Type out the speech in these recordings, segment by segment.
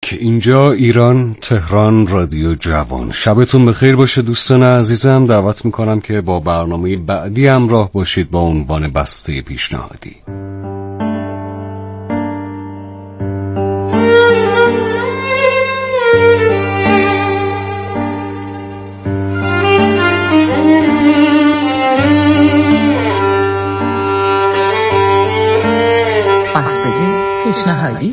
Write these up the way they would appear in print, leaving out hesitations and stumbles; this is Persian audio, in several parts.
اینجا ایران، تهران، رادیو جوان. شبتون بخیر باشه دوستان عزیزم. دعوت میکنم که با برنامه بعدی همراه باشید با عنوان بسته پیشنهادی. بسته پیشنهادی.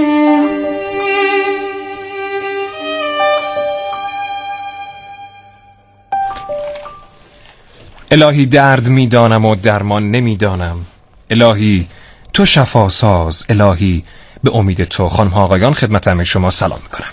الهی درد میدانم و درمان نمیدانم، الهی تو شفاساز، الهی به امید تو. خانم ها آقایان، خدمت همه شما سلام میکنم.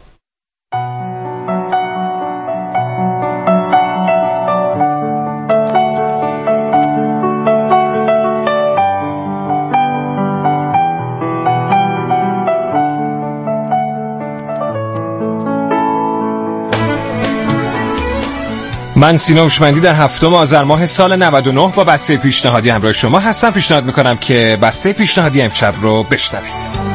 من سینا هوشمندی در 7 آذر ماه سال 99 با بسته پیشنهادی همراه شما هستم. پیشنهاد میکنم که بسته پیشنهادی امشب رو بشنوید.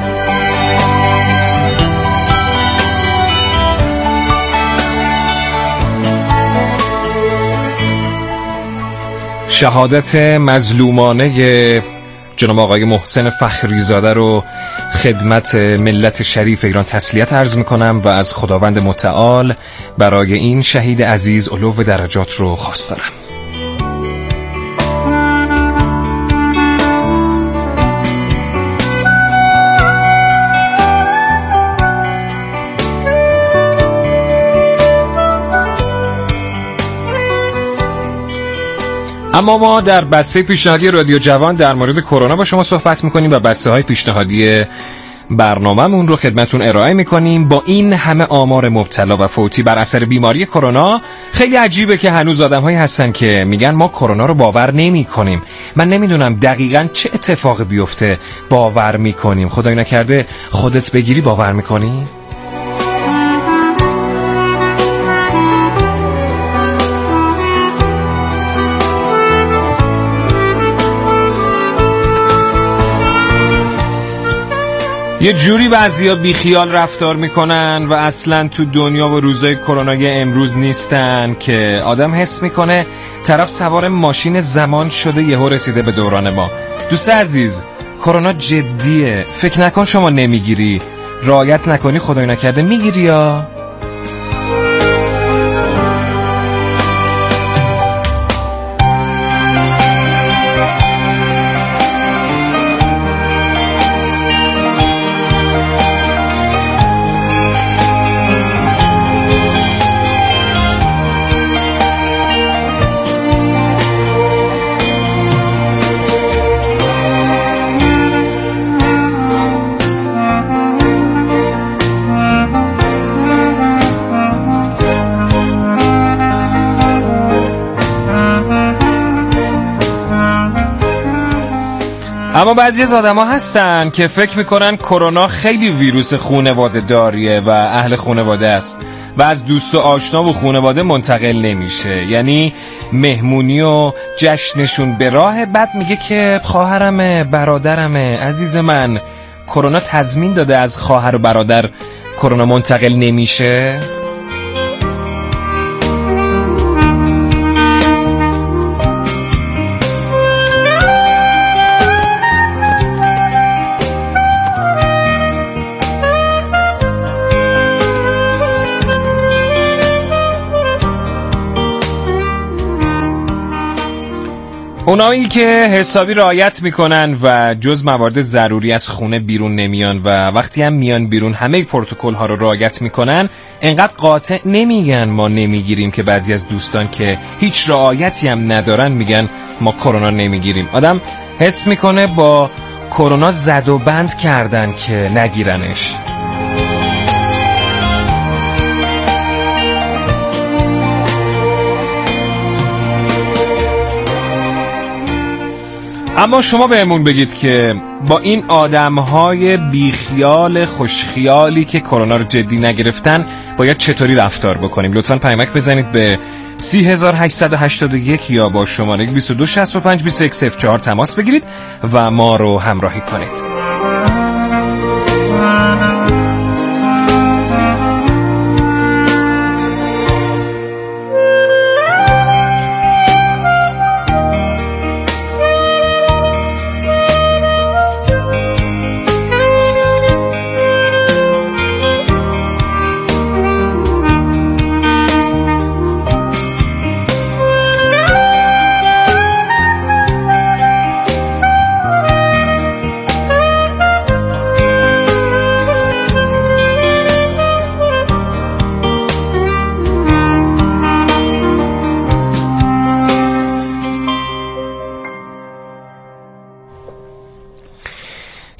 شهادت مظلومانه جناب آقای محسن فخریزاده رو خدمت ملت شریف ایران تسلیت عرض میکنم و از خداوند متعال برای این شهید عزیز علو درجات رو خواستارم. اما ما در بسته پیشنهادی رادیو جوان در مورد کرونا با شما صحبت میکنیم و بسته های پیشنهادی برنامه‌مون رو خدمتون ارائه میکنیم. با این همه آمار مبتلا و فوتی بر اثر بیماری کرونا، خیلی عجیبه که هنوز آدم‌هایی هستن که میگن ما کرونا رو باور نمی‌کنیم. من نمیدونم دقیقاً چه اتفاقی بیفته باور میکنیم. خدای نکرده خودت بگیری باور میکنی؟ یه جوری بعضیا بیخیال رفتار میکنن و اصلا تو دنیا و روزای کرونای امروز نیستن که آدم حس میکنه طرف سوار ماشین زمان شده یهو رسیده به دوران ما. دوست عزیز، کرونا جدیه. فکر نکن شما نمیگیری، رعایت نکنی خدای نکرده میگیری یا؟ اما بعضی از آدم ها هستن که فکر میکنن کرونا خیلی ویروس خانواده داریه و اهل خانواده است و از دوست و آشنا و خانواده منتقل نمیشه. یعنی مهمونی و جشنشون به راه، بعد میگه که خواهرمه، برادرمه. عزیز من، کرونا تضمین داده از خواهر و برادر کرونا منتقل نمیشه؟ اونایی که حسابی رعایت میکنن و جز موارد ضروری از خونه بیرون نمیان و وقتی هم میان بیرون همه پروتکل ها رو رعایت میکنن، انقدر قاطع نمیگن ما نمیگیریم که بعضی از دوستان که هیچ رعایتی هم ندارن میگن ما کرونا نمیگیریم. آدم حس میکنه با کرونا زد و بند کردن که نگیرنش. اما شما بهمون بگید که با این آدم‌های بیخیال خوشخیالی که کرونا رو جدی نگرفتن باید چطوری رفتار بکنیم؟ لطفاً پیامک بزنید به 3881 یا با شماره 22652104 تماس بگیرید و ما رو همراهی کنید.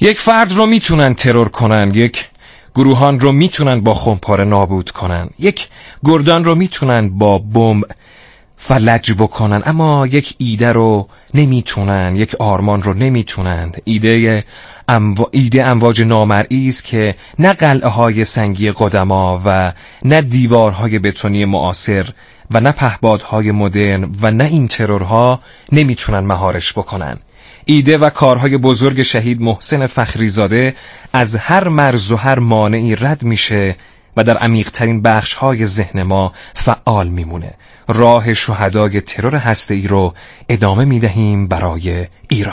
یک فرد رو میتونن ترور کنن، یک گروهان رو میتونن با خمپاره نابود کنن، یک گردان رو میتونن با بمب فلج بکنن، اما یک ایده رو نمیتونن، یک آرمان رو نمیتونن. ایده امواج نامرئی است که نه قلعه های سنگی قدما و نه دیوارهای بتونی معاصر و نه پهپادهای مدرن و نه این ترورها نمیتونن مهارش بکنن. ایده و کارهای بزرگ شهید محسن فخریزاده از هر مرز و هر مانعی رد میشه و در عمیق‌ترین بخش‌های ذهن ما فعال میمونه. راه شهدای ترور هسته‌ای رو ادامه میدهیم برای ایران.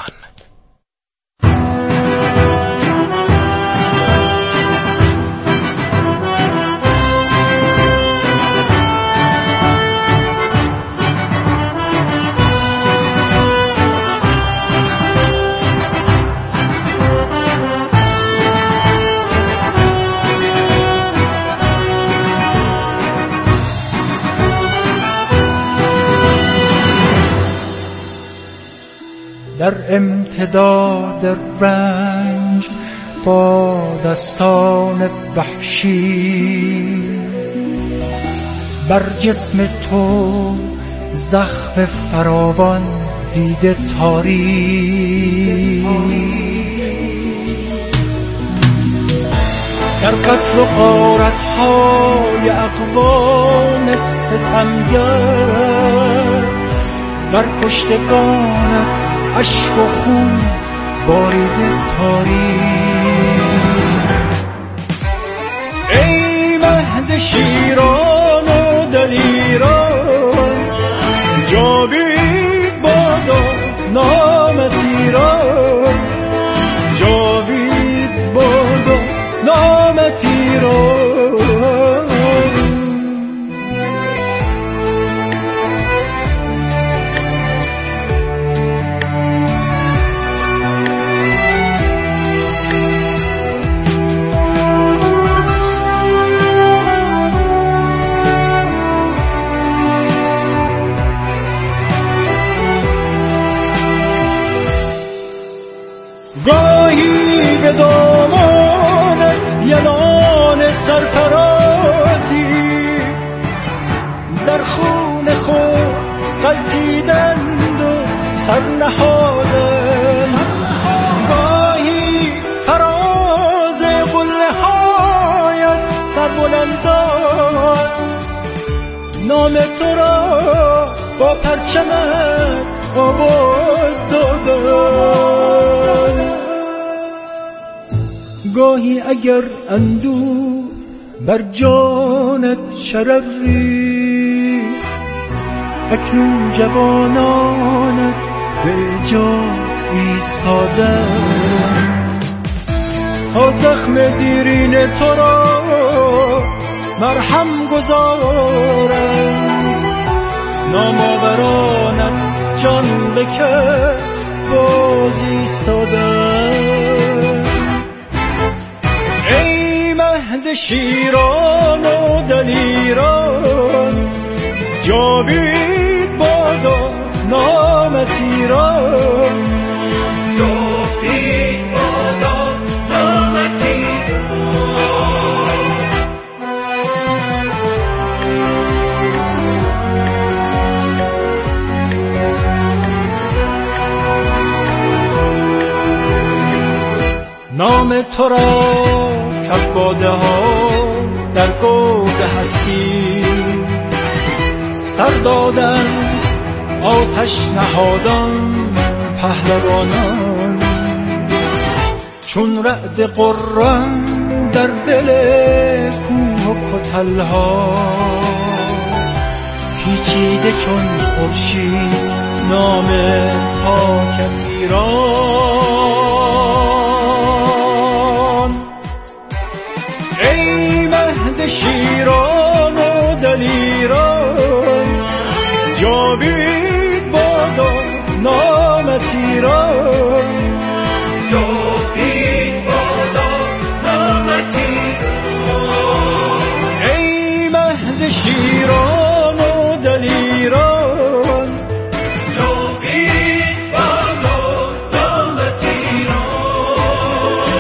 در امتداد رنج با دستان وحشی بر جسم تو زخم فراوان دیده تاریک، در قتل و غارت‌های اقوام ستمگر بر پشتگانت عشق و خون باریده تاریک. ای مهد شیران و دلیران، جاوید بادا نامت ایران، جاوید بادا نامت ایران. گاهی به دامانت یلان سرفرازی، در خون خود غلطیدند و سرنهادند. گاهی فراز قله هایت سربلندان نام تو را با پرچمت آواز دادند. گاهی اگر اندوه بر جانت شرری، اکنون جوانانت به اعجاز ایستادند تا زخم دیرین تو را مرهم گذارند. نامآورانت جان به کف باز ایستادند. ای مهد شیران و دلیران، جاوید بادا نامت ایران، جاوید بادا نامت ایران. نام تو را کباده ها در گود هستی سر دادن، آتش نهادان پهلوانان چون رعد قرآن در دل کوه و کتلها، پیچیده چون خورشید نام پاکت ایران. ای مهد شیران و دلیران، جاوید بادا نامت ایران، جاوید بادا نامت ایران. ای مهد شیران و دلیران، جاوید بادا نامت ایران،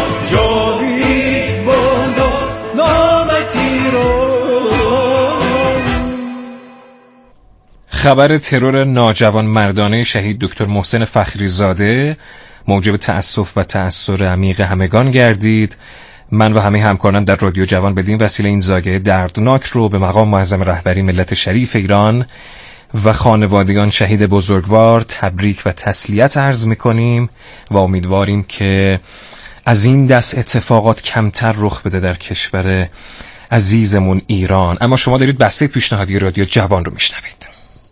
خبر ترور ناجوان مردانه شهید دکتر محسن فخریزاده موجب تأسف و تأثر عمیق همگان گردید. من و همه همکاران در رادیو جوان بدین وسیله این زاگه دردناک رو به مقام معظم رهبری ملت شریف ایران و خانوادگان شهید بزرگوار تبریک و تسلیت عرض میکنیم و امیدواریم که از این دست اتفاقات کمتر رخ بده در کشور عزیزمون ایران. اما شما دارید بسته پیشنهادی رادیو جوان رو میشنوید.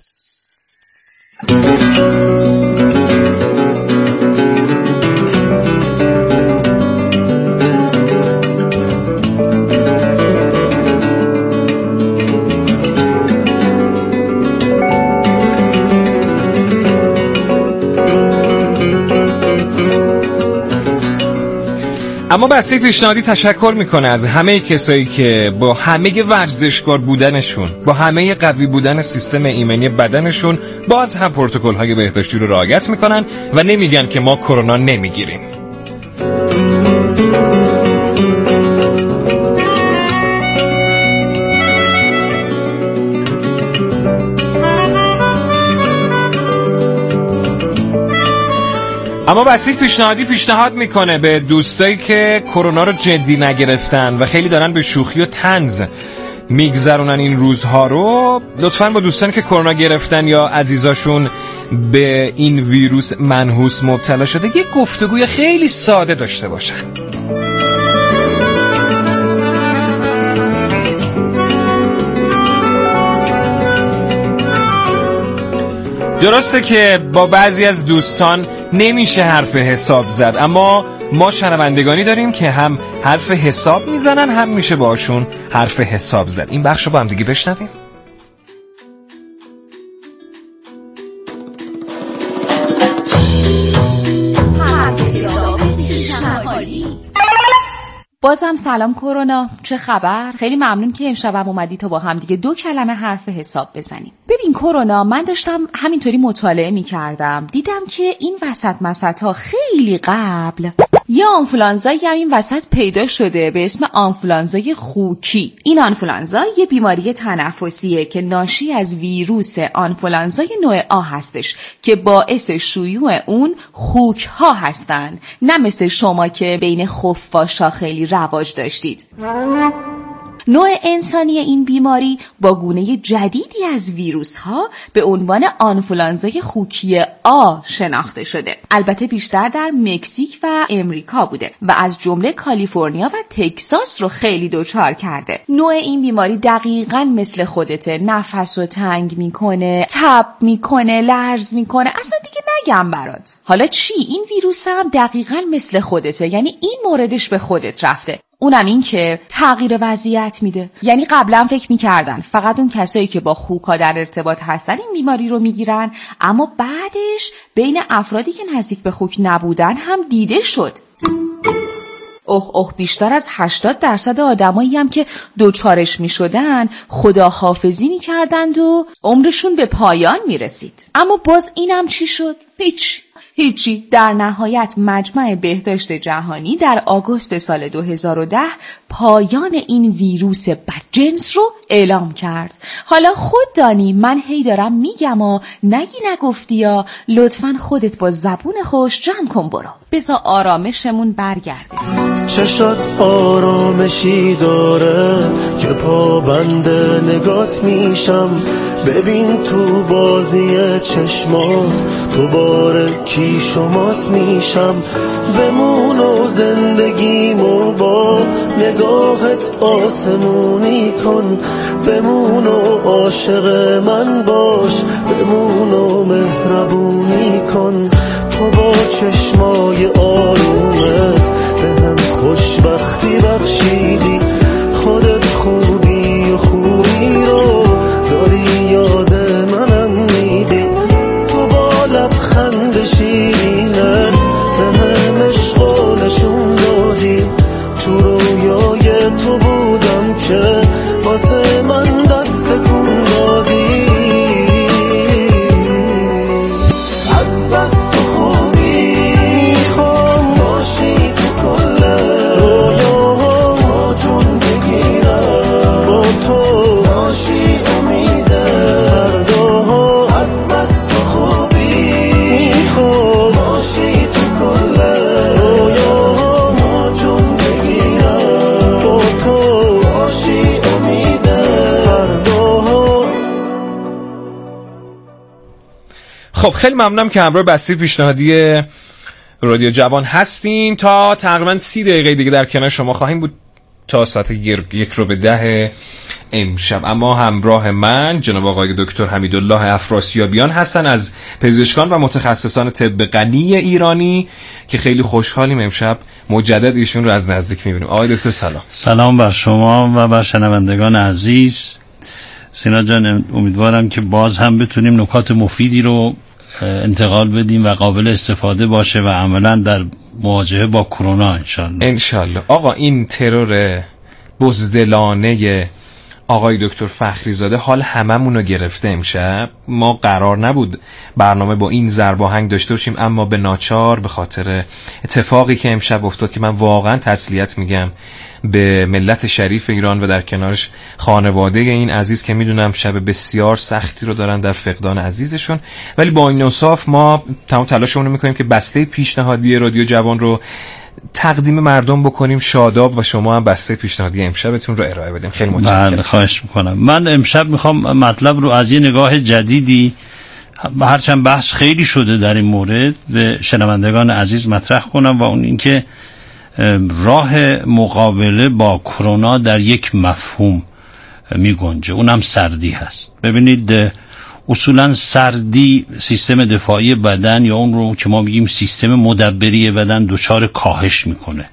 اما بسته پیشنهادی تشکر میکنه از همه کسایی که با همه ورزشکار بودنشون، با همه قوی بودن سیستم ایمنی بدنشون باز هم پروتکل‌های بهداشتی رو رعایت میکنن و نمیگن که ما کرونا نمیگیریم. اما بسیج پیشنهادی پیشنهاد میکنه به دوستایی که کرونا رو جدی نگرفتن و خیلی دارن به شوخی و طنز میگذرونن این روزها رو، لطفاً با دوستانی که کرونا گرفتن یا عزیزاشون به این ویروس منحوس مبتلا شده یک گفتگوی خیلی ساده داشته باشن. درسته که با بعضی از دوستان نمیشه حرف حساب زد، اما ما شنوندگانی داریم که هم حرف حساب میزنن هم میشه باشون حرف حساب زد. این بخش رو با هم دیگه بشنویم. بازم سلام کرونا، چه خبر؟ خیلی ممنون که امشبم اومدی تا با هم دیگه 2 کلمه حرف حساب بزنیم. ببین کرونا، من داشتم همینطوری مطالعه میکردم، دیدم که این وسط خیلی قبل یه آنفولانزایی هم این وسط پیدا شده به اسم آنفولانزای خوکی. این آنفولانزا یه بیماری تنفسیه که ناشی از ویروس آنفولانزای نوع آ هستش که باعث شیوع اون خوک ها هستن، نه مثل شما که بین خفاشا خیلی رواج داشتید. نوع انسانی این بیماری با گونه جدیدی از ویروس ها به عنوان آنفولانزای خوکی آ شناخته شده. البته بیشتر در مکزیک و امریکا بوده و از جمله کالیفرنیا و تگزاس رو خیلی دچار کرده. نوع این بیماری دقیقاً مثل خودته، نفس رو تنگ میکنه، تب میکنه، لرز میکنه، اصلا دیگه نگم برات. حالا چی؟ این ویروس هم دقیقاً مثل خودته، یعنی این موردش به خودت رفته. اونم این که تغییر وضعیت میده. یعنی قبلا فکر میکردن فقط اون کسایی که با خوکا در ارتباط هستن این بیماری رو میگیرن، اما بعدش بین افرادی که نزدیک به خوک نبودن هم دیده شد. بیشتر از 80% آدمایی هم که دوچارش میشدن خداحافظی میکردند و عمرشون به پایان میرسید. اما باز اینم چی شد؟ هیچی. در نهایت مجمع بهداشت جهانی در آگوست سال 2010 پایان این ویروس بدجنس رو اعلام کرد. حالا خود دانی من هی دارم میگم و نگی نگفتی یا لطفاً خودت با زبون خوش جمع کن برو. بذار آرامشمون برگرده. چشات آرامشی داره که پابند نگات میشم، ببین تو بازی چشمات دوباره کی شمات میشم، بمون و زندگیمو با نگاهت آسمونی کن، بمون و عاشق من باش، بمون و مهربونی کن، تو با چشمای آرومت به هم خوشبختی بخشیدی، خودت خوبی و خوبی رو داری یاد منم میدی، تو با لبخند شیرینت به هم عشق نشون دادی، تو رویای تو بودم که واسه من دست کن دادی، از بس تو خوبی میخوام باشی تو کل رویاها، چون خب خیلی ممنونم که همراه بسته پیشنهادی رادیو جوان هستین. تا تقریبا 30 دقیقه دیگه در کنار شما خواهیم بود تا ساعت 1:10 امشب. اما همراه من جناب آقای دکتر حمیدالله افراسیابیان هستن از پزشکان و متخصصان طب غنی ایرانی که خیلی خوشحالیم امشب مجدد ایشون رو از نزدیک می‌بینیم. آقای دکتر سلام. سلام بر شما و بر شنوندگان عزیز. سینا جان، امیدوارم که باز هم بتونیم نکات مفیدی رو انتقال بدیم و قابل استفاده باشه و عملا در مواجهه با کرونا انشالله. آقا این ترور بزدلانه آقای دکتر فخریزاده حال هممون رو گرفته امشب. ما قرار نبود برنامه با این ضرباهنگ داشته باشیم، اما به ناچار به خاطر اتفاقی که امشب افتاد که من واقعا تسلیت میگم به ملت شریف ایران و در کنارش خانواده این عزیز که میدونم شب بسیار سختی رو دارن در فقدان عزیزشون، ولی با این انصاف ما تمام تلاشمون رو میکنیم که بسته پیشنهادی رادیو جوان رو تقدیم مردم بکنیم شاداب و شما هم بسته پیشنهادی امشبتون رو ارائه بدیم. خیلی متشکرم. بله، خواهش میکنم. من امشب میخوام مطلب رو از یه نگاه جدیدی، هرچند بحث خیلی شده در این مورد، به شنوندگان عزیز مطرح کنم و اون اینکه راه مقابله با کرونا در یک مفهوم میگنجه، اونم سردی هست. ببینید اصولا سردی سیستم دفاعی بدن یا اون رو که ما میگیم سیستم مدبری بدن دچار کاهش میکنه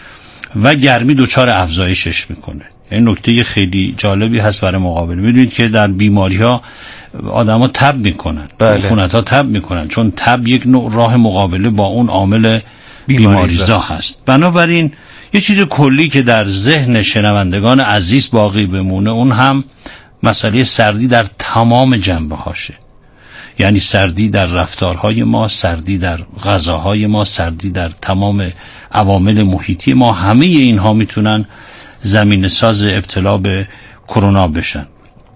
و گرمی دچار افزایشش میکنه. این نکته خیلی جالبی هست برای مقابله. میدونید که در بیماری ها آدم ها تب میکنن، عفونت ها تب میکنن، چون تب یک نوع راه مقابله با اون عامل بیماریزا هست. بنابراین یه چیز کلی که در ذهن شنوندگان عزیز باقی بمونه اون هم مسئله سردی در تمام جنبه هاشه. یعنی سردی در رفتارهای ما، سردی در غذاهای ما، سردی در تمام عوامل محیطی ما. همه اینها میتونن زمینه ساز ابتلا به کرونا بشن.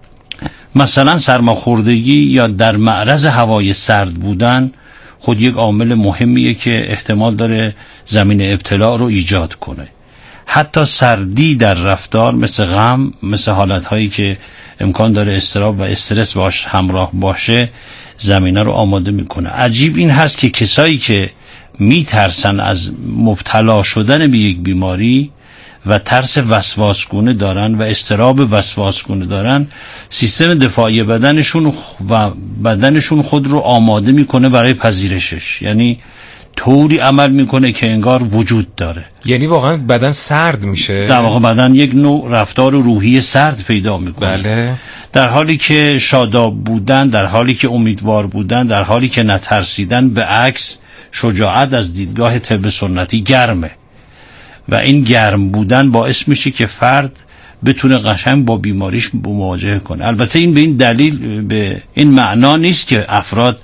مثلا سرماخوردگی یا در معرض هوای سرد بودن خود یک عامل مهمیه که احتمال داره زمینه ابتلا رو ایجاد کنه. حتی سردی در رفتار مثل غم، مثل حالتهایی که امکان داره اضطراب و استرس باش همراه باشه، زمینه رو آماده میکنه. عجیب این هست که کسایی که میترسن از مبتلا شدن به یک بیماری و ترس وسواسگونه دارن و اضطراب وسواسگونه دارن، سیستم دفاعی بدنشون و بدنشون خود رو آماده میکنه برای پذیرشش. یعنی طوری عمل میکنه که انگار وجود داره. یعنی واقعا بدن سرد میشه، در واقع بدن یک نوع رفتار روحی سرد پیدا میکنه. بله. در حالی که شاداب بودن، در حالی که امیدوار بودن، در حالی که نترسیدن، به عکس شجاعت از دیدگاه طب سنتی گرمه و این گرم بودن باعث میشه که فرد بتونه قشنگ با بیماریش مواجهه کنه. البته این به این دلیل، به این معنا نیست که افراد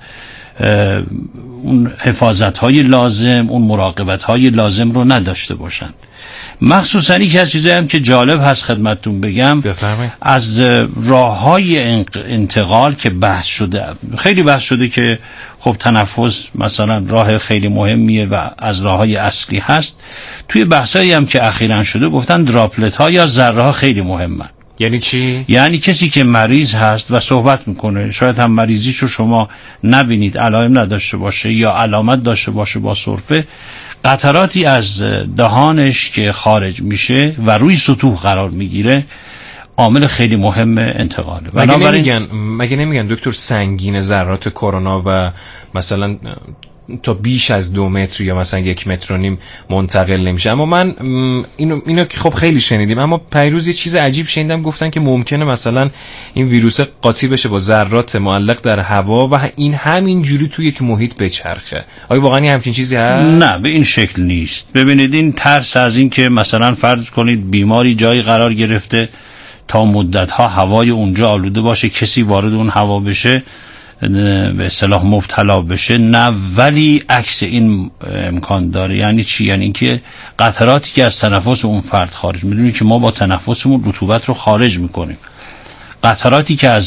اون حفاظت‌های لازم، اون مراقبت‌های لازم رو نداشته باشند. مخصوصا یکی از چیزایی هم که جالب هست خدمتتون بگم، بفرمایید، از راه‌های انتقال که بحث شده، خیلی بحث شده که خب تنفس مثلا راه خیلی مهمیه و از راه‌های اصلی هست. توی بحثایی هم که اخیراً شده گفتن دراپلت‌ها یا ذره‌ها خیلی مهمن. یعنی چی؟ یعنی کسی که مریض هست و صحبت میکنه، شاید هم مریضیشو شما نبینید، علائم نداشته باشه یا علامت داشته باشه با سرفه، قطراتی از دهانش که خارج میشه و روی سطوح قرار میگیره عامل خیلی مهم انتقاله. مگه نمیگن دکتر سنگین ذرات کرونا و مثلا تا بیش از 2 متر یا مثلا 1.5 متر منتقل نمیشه؟ اما من اینو که خب خیلی شنیدیم، اما پیروز یه چیز عجیب شنیدم، گفتن که ممکنه مثلا این ویروس قاطی بشه با ذرات معلق در هوا و این همین جوری توی یک محیط بچرخه. آیا واقعا همچین چیزی هست؟ نه، به این شکل نیست. ببینید این ترس از این که مثلا فرض کنید بیماری جایی قرار گرفته تا مدت‌ها هوای اونجا آلوده باشه، کسی وارد اون هوا بشه به اصطلاح مبتلا بشه، نه، ولی عکس این امکان داره. یعنی چی؟ یعنی اینکه قطراتی که از تنفس اون فرد خارج، میدونید که ما با تنفسمون رطوبت رو خارج میکنیم، قطراتی که از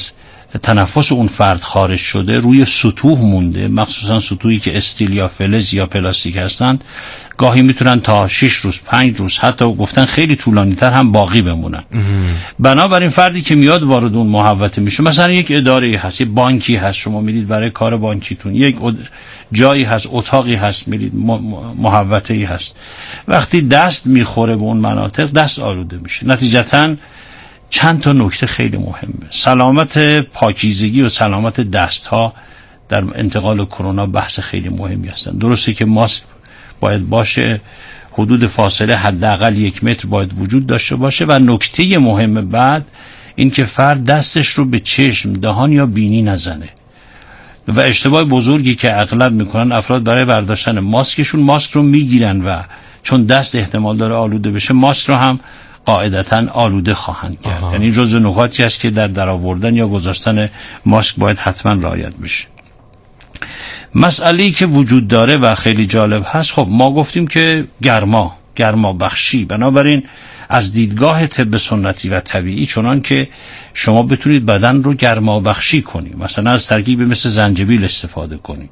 تنفس اون فرد خارج شده روی سطوح مونده، مخصوصا سطوحی که استیل یا فلز یا پلاستیک هستند، گاهی میتونن تا 6 روز 5 روز حتی گفتن خیلی طولانی تر هم باقی بمونن. بنابراین فردی که میاد وارد اون محوطه میشه، مثلا یک اداره هست، یک بانکی هست، شما میرید برای کار بانکیتون، یک جایی هست، اتاقی هست، میرید محوطه‌ای هست، وقتی دست میخوره به اون مناطق دست آلوده میشه. نتیجتاً چند تا نکته خیلی مهمه. سلامت پاکیزگی و سلامت دست ها در انتقال کرونا بحث خیلی مهمی هستن. درسته که ماسک باید باشه، حدود فاصله حداقل 1 متر باید وجود داشته باشه و نکته مهم بعد این که فرد دستش رو به چشم، دهان یا بینی نزنه. و اشتباه بزرگی که اغلب میکنن افراد برای برداشتن ماسکشون ماسک رو میگیرن و چون دست احتمال داره آلوده بشه ماسک رو هم قاعدتاً آلوده خواهند کرد. یعنی جزو نکاتی است که در درآوردن یا گذاشتن ماسک باید حتما رعایت بشه. مسئله‌ای که وجود داره و خیلی جالب هست، خب ما گفتیم که گرما بخشی، بنابراین از دیدگاه طب سنتی و طبیعی چنان که شما بتونید بدن رو گرما بخشی کنی، مثلا از ترکیبی مثل زنجبیل استفاده کنی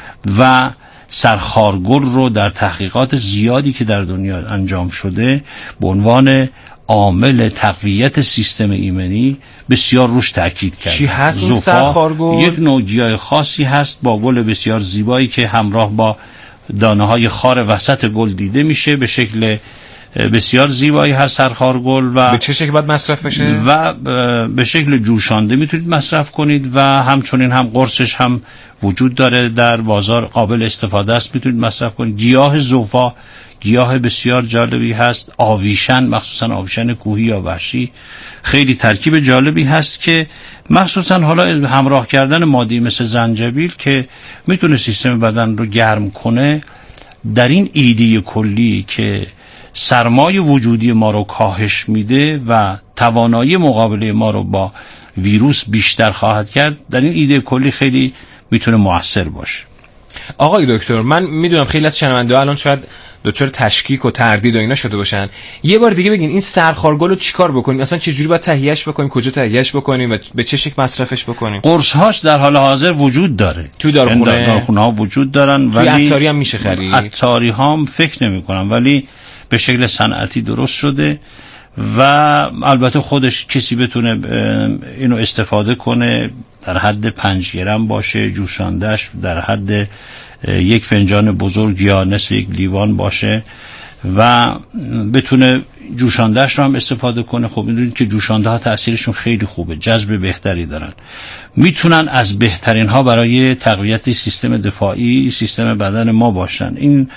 و سرخارگل رو در تحقیقات زیادی که در دنیا انجام شده به عنوان عامل تقویت سیستم ایمنی بسیار روش تاکید کرد. چی هست این سرخارگل؟ یک نوع گیاه خاصی هست با گل بسیار زیبایی که همراه با دانه‌های خار وسط گل دیده میشه، به شکل بسیار زیبایی هست سرخارگل. و به چه شکل باید مصرف بشه؟ و به شکل جوشانده میتونید مصرف کنید و همچنین هم قرصش هم وجود داره در بازار، قابل استفاده است، میتونید مصرف کنید. گیاه زوفا گیاه بسیار جالبی هست. آویشن، مخصوصا آویشن کوهی یا وحشی، خیلی ترکیب جالبی هست که مخصوصا حالا همراه کردن ماده‌ای مثل زنجبیل که میتونه سیستم بدن رو گرم کنه، در این ایده کلی که سرمای وجودی ما رو کاهش میده و توانایی مقابله ما رو با ویروس بیشتر خواهد کرد، در این ایده کلی خیلی میتونه مؤثر باشه. آقای دکتر، من میدونم خیلی از شنونده‌ها الان شاید دچار تشکیک و تردید و اینا شده باشن، یه بار دیگه بگین این سرخارگل رو چیکار بکنیم؟ اصلا چه جوری باید تهیهش بکنیم، کجا تهیهش بکنیم و به چه شکل مصرفش بکنیم؟ قرص هاش در حال حاضر وجود داره، تو داروخونه ها وجود دارن، ولی عطاری هم میشه خرید. عطاری هم فکر نمی کنم، ولی به شکل صنعتی درست شده و البته خودش کسی بتونه اینو استفاده کنه، در حد 5 گرم باشه، جوشاندهش در حد 1 فنجان بزرگ یا نصف 1 لیوان باشه و بتونه جوشاندهش رو هم استفاده کنه. خب میدونید که جوشانده ها تأثیرشون خیلی خوبه، جذب بهتری دارن، میتونن از بهترین ها برای تقویت سیستم دفاعی سیستم بدن ما باشن. این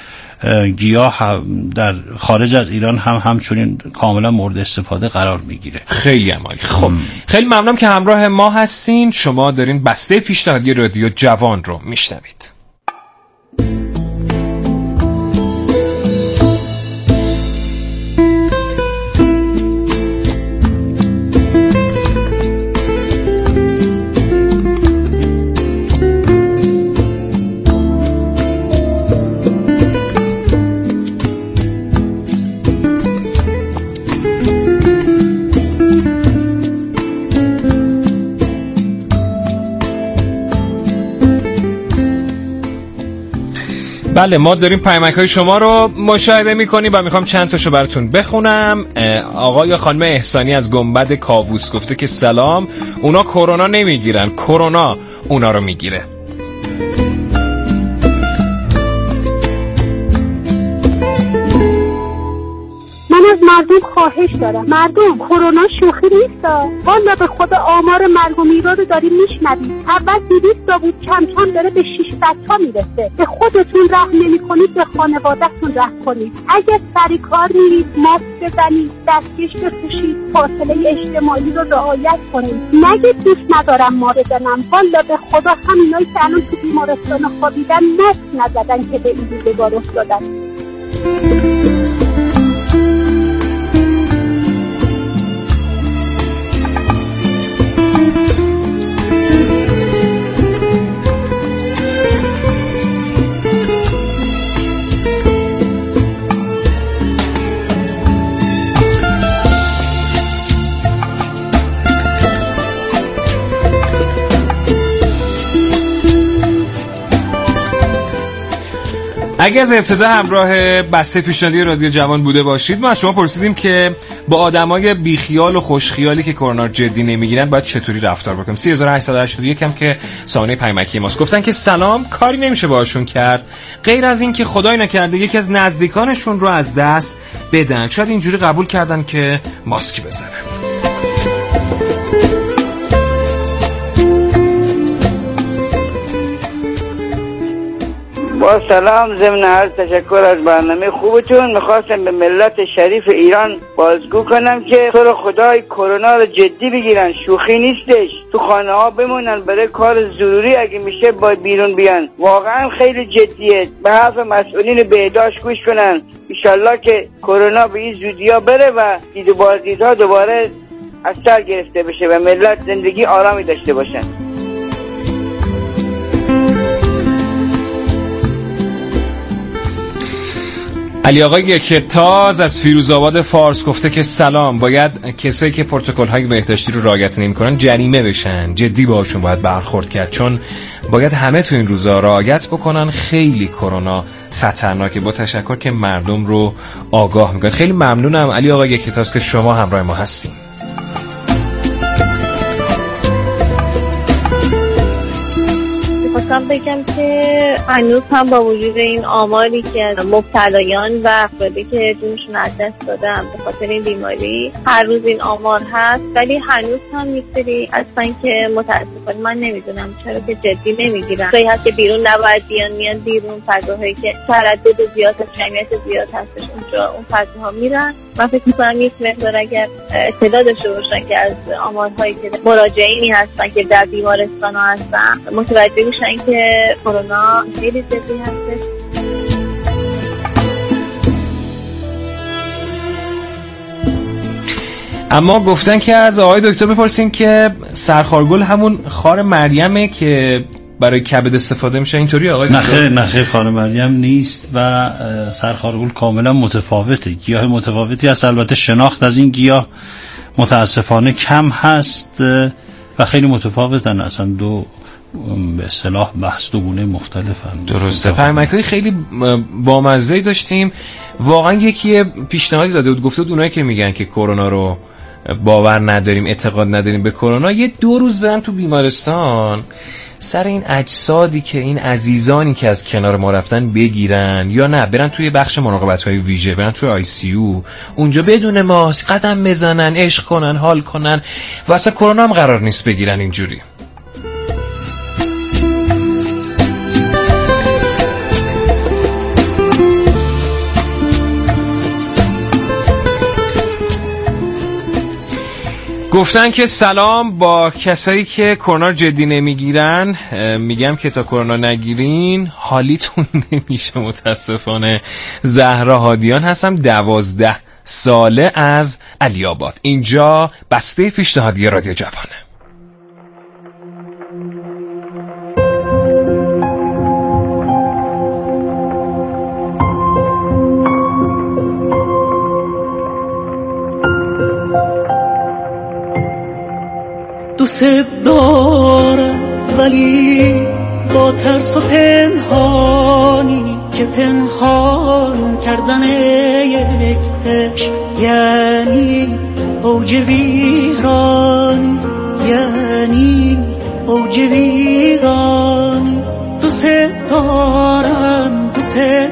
گیاه در خارج از ایران هم همچنین کاملا مورد استفاده قرار میگیره. خیلی عالی. خب خیلی ممنونم که همراه ما هستین. شما دارین بسته پیشنهادی رادیو جوان رو میشنوید. بله، ما داریم پیامک‌های شما رو مشاهده می‌کنیم و می‌خوام چند تاشو براتون بخونم. آقای یا خانم احسانی از گنبد کاووس گفته که سلام، اونا کرونا نمیگیرن، کرونا اونا رو میگیره. از مردم خواهش دارم، مردم کرونا شوخی نیستا، والا به خدا آمار مرگ و میرا رو داریم میشنوید. اول 200 تا بود، کم کم داره به 600 تا میرسه. به خودتون رحم نمی‌کنید، به خانواده‌تون رحم کنید. اگه سر کار میرید ماسک بزنید، دستکش بپوشید، فاصله اجتماعی رو رعایت کنید. نگید دوست ندارم ما بزنم، والا به خدا همینایی که الان تو بیمارستان خوابیدن ماسک نزدن که به این روزگار افتادن. اگه از ابتدا همراه بسته پیشنهادی رادیو جوان بوده باشید، ما از شما پرسیدیم که با آدمای بیخیال و خوشخیالی که کرونا جدی نمیگیرن باید چطوری رفتار بکنیم. 3881 هم که سامانه پیمکی ماست. گفتن که سلام، کاری نمیشه باهاشون کرد غیر از این که خدای نکرده یکی از نزدیکانشون رو از دست بدن. شاید اینجوری قبول کردن که ماسک بزنن. با سلام، ضمن عرض تشکر از برنامه خوبتون. میخواستم به ملت شریف ایران بازگو کنم که تو رو خدای کرونا رو جدی بگیرن، شوخی نیستش. تو خانه ها بمونن، برای کار ضروری اگه میشه باید بیرون بیان. واقعا خیلی جدیه. به حرف مسئولین بهداشت گوش کنن. انشالله که کرونا به این زودیا بره و دید و بازدیدها دوباره از سر گرفته بشه و ملت زندگی آرامی داشته باشن. علی آقای یکتاز از فیروزآباد فارس گفته که سلام، باید کسایی که پروتکل‌های بهداشتی رو رعایت نمی‌کنن جریمه بشن. جدی باهاشون باید برخورد کرد، چون باید همه تو این روزا رعایت بکنن. خیلی کرونا خطرناکه. با تشکر که مردم رو آگاه می‌کنید. خیلی ممنونم علی آقای یکتاز که شما همراه ما هستین. خواستم بگم که هنوز هم با وجود این آماری که از مبتلایان و افرادی که جونشون از دست دادن به خاطر این بیماری هر روز این آمار هست، ولی هنوز هم یک سری هستن که متاسفانه من نمیدونم چرا که جدی نمیگیرن. جایی هست که بیرون نباید بیان، میان بیرون. فضاهایی که تردد زیاد هست، جمعیت زیاد هستش، اونجا اون فضاها میرن. من فکر می‌کنم یک مقدار اگر اطلاع داشته باشن که از آمارهایی که مراجعینی هستن که در بیمارستان ها هستن متوجه میشن که کرونا خیلی جدی هستش. اما گفتن که از آقای دکتر بپرسین که سرخارگل همون خار مریمه که برای کبد استفاده میشه، اینطوری آقای دکتر؟ نخیر خار مریم نیست و سرخارگل کاملا متفاوته. گیاه متفاوتی هست. البته شناخت از این گیاه متاسفانه کم هست و خیلی متفاوتن. اصلا دو به اصطلاح بحث دو گونه مختلفن. درسته. پیامک‌های خیلی بامزه‌ای داشتیم. واقعا یکی پیشنهادی داده بود، گفته بود اونایی که میگن که کرونا رو باور نداریم، اعتقاد نداریم به کرونا، یه 2 روز برن تو بیمارستان سر این اجسادی که این عزیزانی که از کنار ما رفتن بگیرن، یا نه برن توی بخش مراقبت‌های ویژه، برن توی ICU، اونجا بدون ماسک قدم بزنن، عشق کنن، حال کنن و اصلا کرونا هم قرار نیست بگیرن. اینجوری گفتن که سلام، با کسایی که کرونا جدی نمیگیرن میگم که تا کرونا نگیرین حالیتون نمیشه متاسفانه. زهرا هادیان هستم، 12 ساله از علی آباد. اینجا بسته پیشنهادی رادیو جوانه. دوست دارم ولی با ترس و پنهانی، که پنهان کردن یک عشق یعنی اوج ویرانی، یعنی اوج ویرانی. دوست دارم، دوست